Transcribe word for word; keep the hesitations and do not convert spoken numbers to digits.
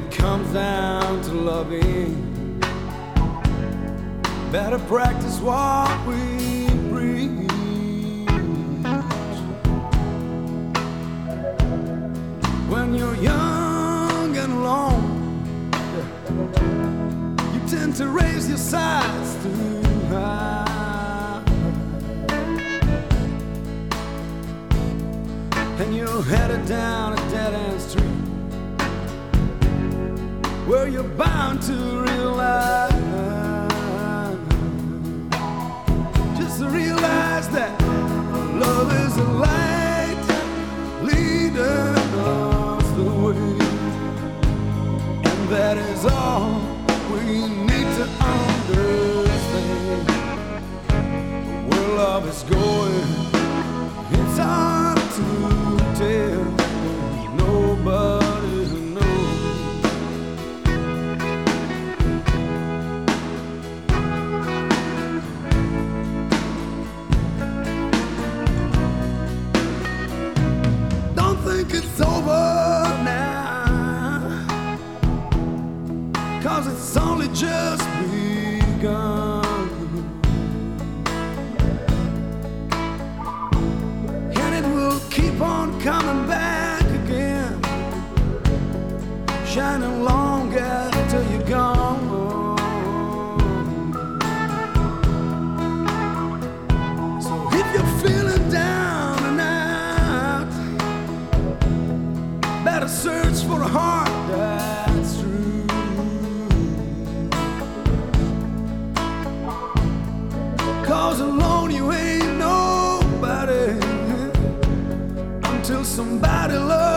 it comes down to loving, better practice what we preach. When you're young and alone, you tend to raise your sights too high, and you're headed down a dead-end street where you're bound to realize, just to realize that love is a light leading us the way, and that is all we need to understand. Where love is going, it's hard to tell. Nobody knows. Don't think it's over now, 'cause it's only just begun. And it will keep on coming back again, shining long after you're gone. So if you're feeling down and out, better search for a heart that's true, 'cause alone you ain't nobody until somebody loves